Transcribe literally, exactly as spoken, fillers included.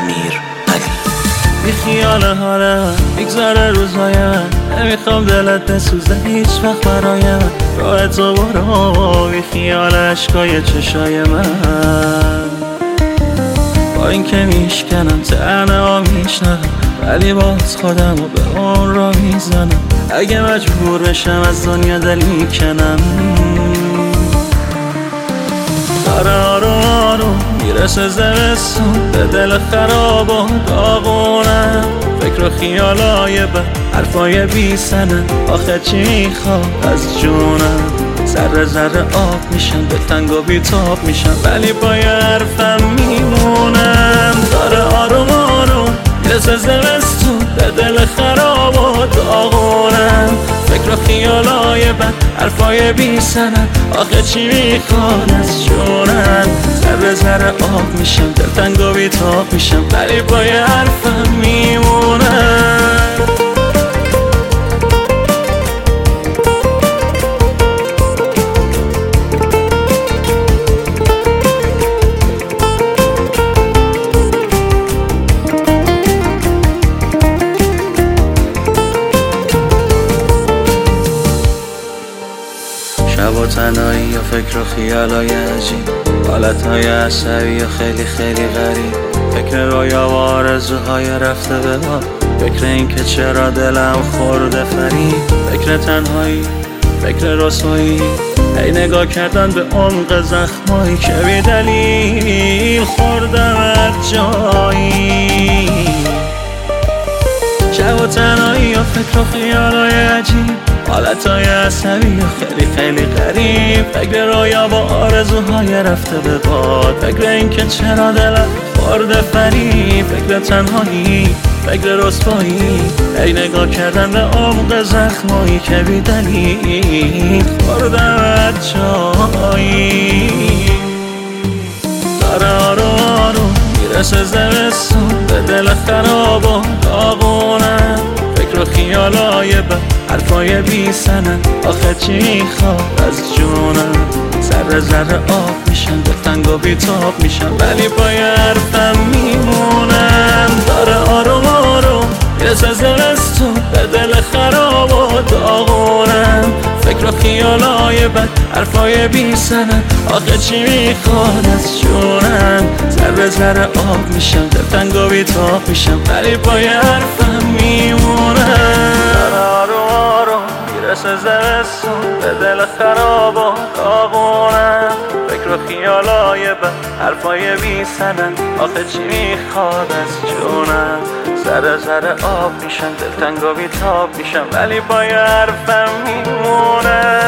امیرعلی. بی خیال حالم میگذره روزایم، نمیخوام دلت بسوزه هیچ وقت برایم. راه تو برو بی خیال عشقای چشای من. با این که میشکنم تنه ها میشنم، ولی باز خودم رو به اون را میزنم. اگه مجبور بشم از دنیا دل میکنم. داره آروم آروم میرسه زمستون، به دل خراب و داغونم. فکر و خیالای بد، حرفای بی سنن، آخه چی میخواد از جونم. ذره ذره آب میشم، به تنگ و بیتاب میشم، ولی با یه حرفم میمونم. داره آروم آروم میرسه زمستون، به دل خراب و داغونم. فکر و خیالای بد، حرفای بی سنن، آخه چی میخواد از جونم. ذره ذره آب میشم، دلتنگ و بیتاب میشم، ولی با یه حرفم میمونم. شب و تنهایی یا فکر و خیالای عجیب، حالتهای عصبی یا خیلی خیلی غریب. فکر رویا و آرزوهای رفته به باد، فکر این که چرا دلم خورده فریب. فکر تنهایی، فکر رسوایی، ای نگاه کردن به عمق زخمایی که بی دلیل خوردم از جایی. شب و تنهایی یا فکر و خیالای عجیب، حالتهای عصبی یا خیلی خیلی غریب. فکر رویا با آرزوهای رفته به باد، فکر این که چرا دلم خورده فریب. فکر تنهایی، فکر رسوایی، ای نگاه کردن به عمق زخمایی که بی دلیل خوردم از جایی. داره آروم آروم میرسه زمستون، به دل خراب و داغونم. فکر و خیالای بد، حرفای بی سنن، آخه چی میخواد از جونم. ذره ذره آب میشم، دلتنگ و بیتاب میشم، ولی با یه حرفم میمونم. داره آروم آروم میرسه زمستون، به دل خراب و داغونم. فکر و خیالای بد، حرفای بی سنن، آخه چی میخواد از جونم. ذره ذره آب میشم، دلتنگ و بیتاب میشم، ولی با یه حرفم میمونم. میرسه زمستون، به دل خراب و داغونم. فکر و خیالای بد، حرفای بی سنن، آخه چی میخواد از جونم. ذره ذره آب میشم، دلتنگ و بیتاب میشم، ولی با یه حرفم میمونم.